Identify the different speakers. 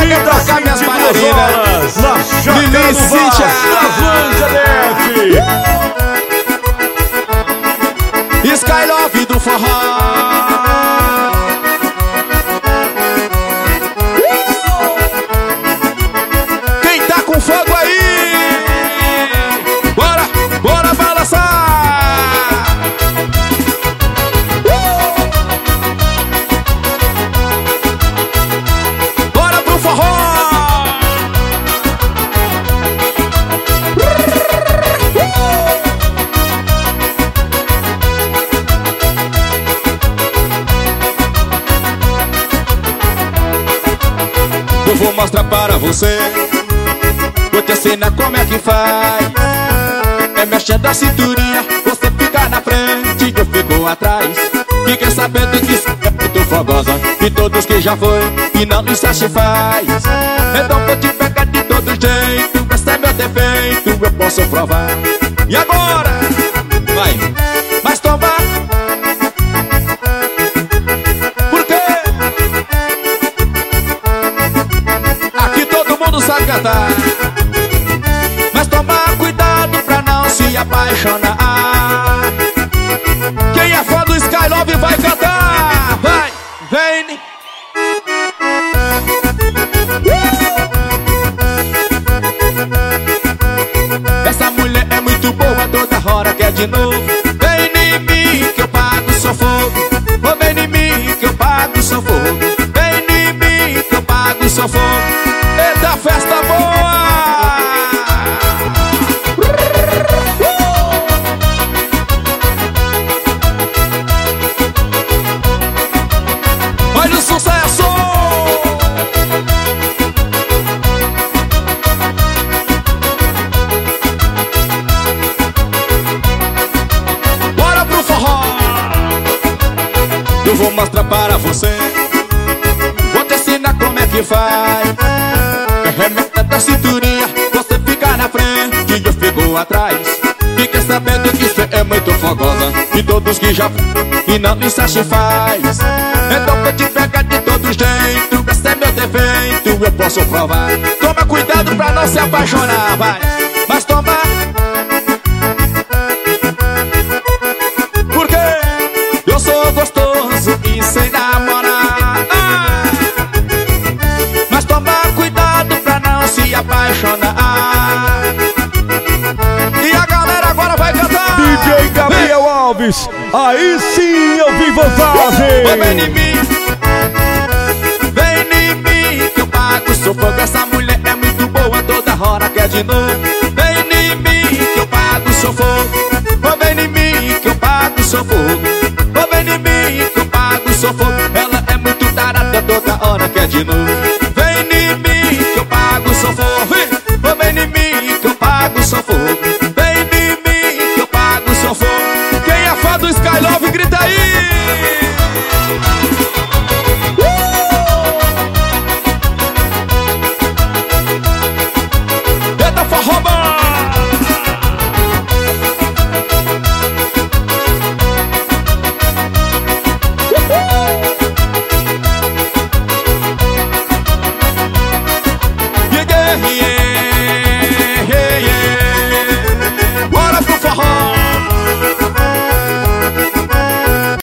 Speaker 1: Vem pra cá, minhas bailarinas. Lili, Cíntia, Skylove do forró. Quem tá com fogo aí? Bora, bora balançar. Bora pro forró. Eu vou mostrar para você, vou te ensinar como é que faz. É mexendo a cinturinha, você fica na frente, eu fico atrás. Fiquei sabendo que isso é muito fogosa, e todos que já foi e não lhe satisfaz. Então vou te pegar de todo jeito, esse é meu defeito, eu posso provar. E agora? Vai, mas toma. Sabe cantar, mas tomar cuidado pra não se apaixonar. Quem é fã do Skylove vai cantar. Vai, vem. Essa mulher é muito boa, toda hora quer de novo. Vem em mim que eu pago seu fogo. Oh, vem em mim que eu pago seu fogo. Vem em mim que eu pago seu fogo. Eita, festa boa! Olha o sucesso! Bora pro forró! Eu vou mostrar para você, vou te ensinar como é que faz. Remeta da cinturinha, você fica na frente e eu fico atrás. Fica sabendo que você é muito fogosa, e todos que já e não lhe satisfaz. Então vou te pegar de todo jeito, esse é meu defeito, eu posso provar. Toma cuidado pra não se apaixonar, vai, mas toma. Porque eu sou gostoso e sem namorar. Mas toma cuidado pra não se apaixonar. E a galera agora vai cantar.
Speaker 2: DJ Gabriel Alves, aí sim eu vi vantagem.
Speaker 1: Vem em mim, vem em mim que eu pago seu fogo. Essa mulher é muito boa, toda hora quer de novo. Vem em mim que eu pago seu fogo. Vem em mim que eu pago seu fogo. Vem em mim que eu pago seu fogo. Ela é muito tarada, toda hora quer de novo. Vem em mim que eu pago seu fogo. Vem em mim que eu pago seu fogo. Vem em mim que eu pago seu fogo. Quem é fã do Skylove, grita aí.